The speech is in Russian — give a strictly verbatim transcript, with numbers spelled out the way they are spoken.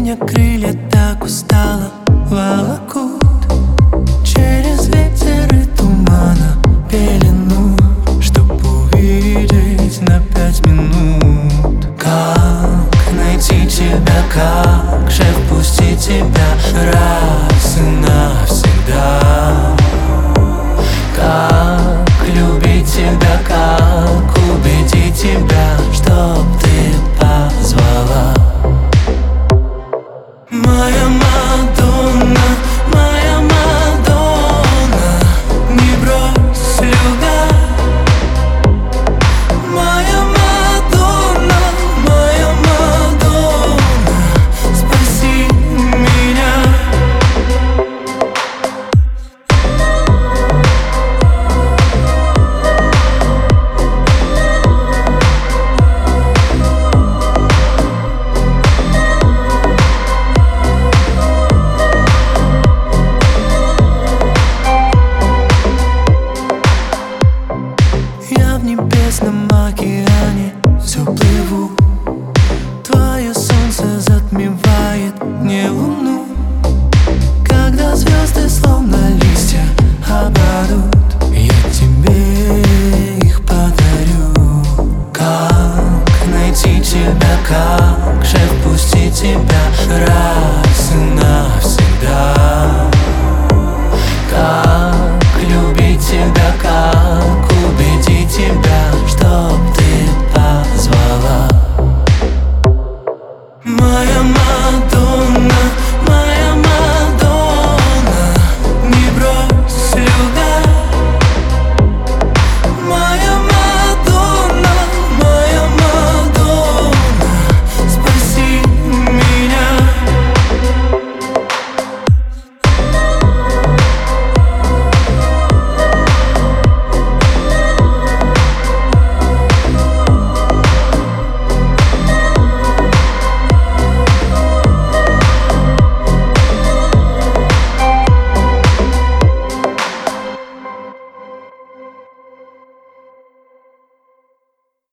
Меня крылья так устало волокут через ветер и тумана пелену, чтоб увидеть на пять минут. Как найти тебя, как же впустить тебя раз и навсегда? Как любить тебя, как убедить тебя, чтоб ты позвала? Моя Мадонна, моя Мадонна, не брось, любя. Моя Мадонна, моя Мадонна, спаси меня. Я в небесном океане все плыву. Твое солнце затмевает мне луну. Когда звезды словно листья опадут, я тебе их подарю. Как найти тебя, как же впустить тебя?